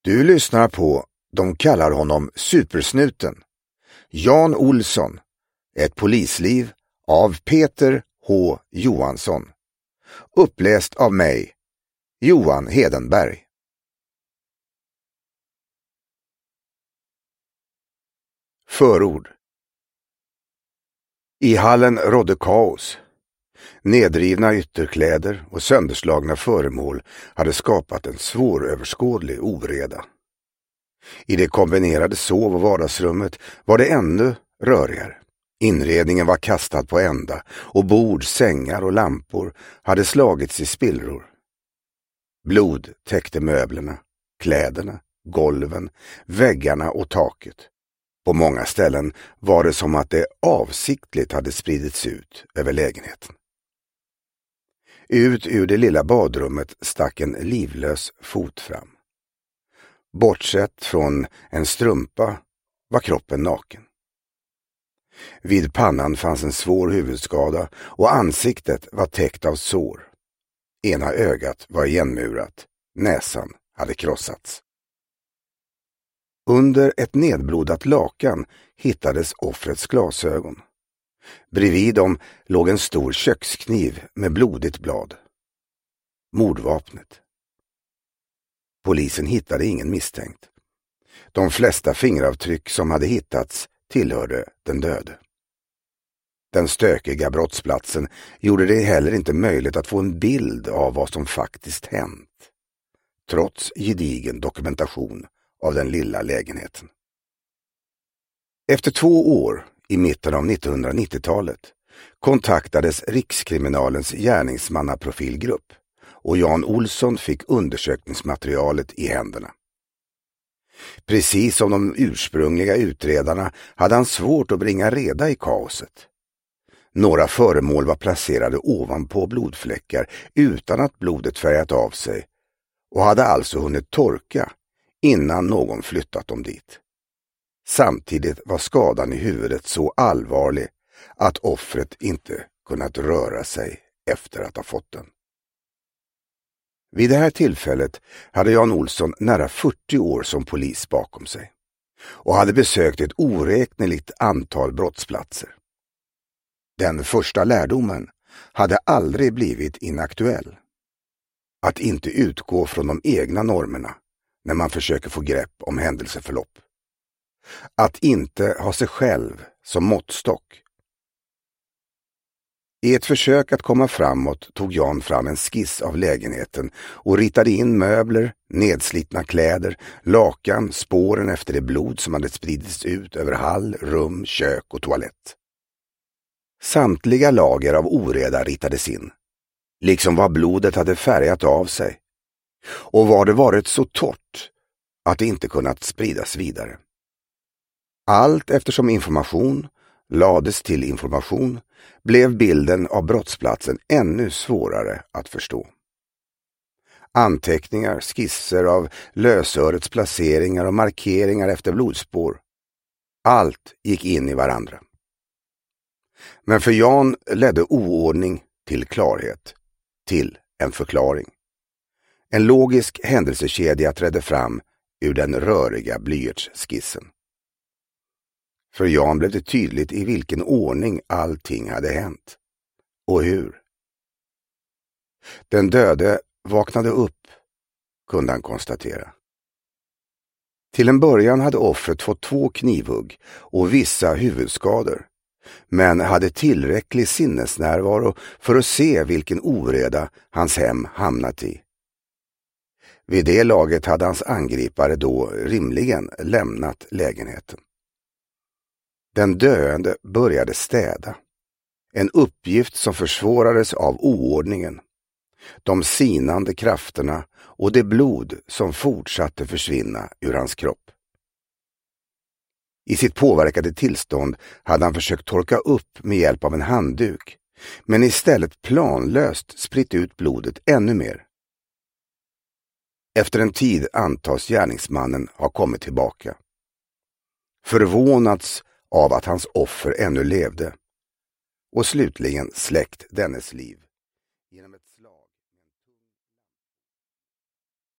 Du lyssnar på De kallar honom Supersnuten. Jan Olsson. Ett polisliv av Peter H. Johansson. Uppläst av mig, Johan Hedenberg. Förord. I hallen rådde kaos. Nedrivna ytterkläder och sönderslagna föremål hade skapat en svåröverskådlig oreda. I det kombinerade sov- och vardagsrummet var det ännu rörigare. Inredningen var kastad på ända och bord, sängar och lampor hade slagits i spillror. Blod täckte möblerna, kläderna, golven, väggarna och taket. På många ställen var det som att det avsiktligt hade spridits ut över lägenheten. Ut ur det lilla badrummet stack en livlös fot fram. Bortsett från en strumpa var kroppen naken. Vid pannan fanns en svår huvudskada och ansiktet var täckt av sår. Ena ögat var igenmurat, näsan hade krossats. Under ett nedblodat lakan hittades offrets glasögon. Bredvid dem låg en stor kökskniv med blodigt blad. Mordvapnet. Polisen hittade ingen misstänkt. De flesta fingeravtryck som hade hittats tillhörde den döde. Den stökiga brottsplatsen gjorde det heller inte möjligt att få en bild av vad som faktiskt hänt, trots gedigen dokumentation av den lilla lägenheten. Efter 2 år, i mitten av 1990-talet, kontaktades Rikskriminalens gärningsmannaprofilgrupp och Jan Olsson fick undersökningsmaterialet i händerna. Precis som de ursprungliga utredarna hade han svårt att bringa reda i kaoset. Några föremål var placerade ovanpå blodfläckar utan att blodet färgat av sig och hade alltså hunnit torka innan någon flyttat dem dit. Samtidigt var skadan i huvudet så allvarlig att offret inte kunnat röra sig efter att ha fått den. Vid det här tillfället hade Jan Olsson nära 40 år som polis bakom sig och hade besökt ett oräkneligt antal brottsplatser. Den första lärdomen hade aldrig blivit inaktuell. Att inte utgå från de egna normerna när man försöker få grepp om händelseförlopp. Att inte ha sig själv som måttstock. I ett försök att komma framåt tog Jan fram en skiss av lägenheten och ritade in möbler, nedslitna kläder, lakan, spåren efter det blod som hade spridits ut över hall, rum, kök och toalett. Samtliga lager av oreda ritades in, liksom vad blodet hade färgat av sig, och var det varit så torrt att det inte kunnat spridas vidare. Allt eftersom information lades till information blev bilden av brottsplatsen ännu svårare att förstå. Anteckningar, skisser av lösörets placeringar och markeringar efter blodspår. Allt gick in i varandra. Men för Jan ledde oordning till klarhet, till en förklaring. En logisk händelsekedja trädde fram ur den röriga blyertsskissen. För Jan blev det tydligt i vilken ordning allting hade hänt. Och hur. Den döde vaknade upp, kunde han konstatera. Till en början hade offret fått 2 knivhugg och vissa huvudskador, men hade tillräcklig sinnesnärvaro för att se vilken oreda hans hem hamnat i. Vid det laget hade hans angripare då rimligen lämnat lägenheten. Den döende började städa. En uppgift som försvårades av oordningen, de sinande krafterna och det blod som fortsatte försvinna ur hans kropp. I sitt påverkade tillstånd hade han försökt torka upp med hjälp av en handduk, men istället planlöst spritt ut blodet ännu mer. Efter en tid antas gärningsmannen ha kommit tillbaka. Förvånats av att hans offer ännu levde och slutligen släckt dennes liv genom ett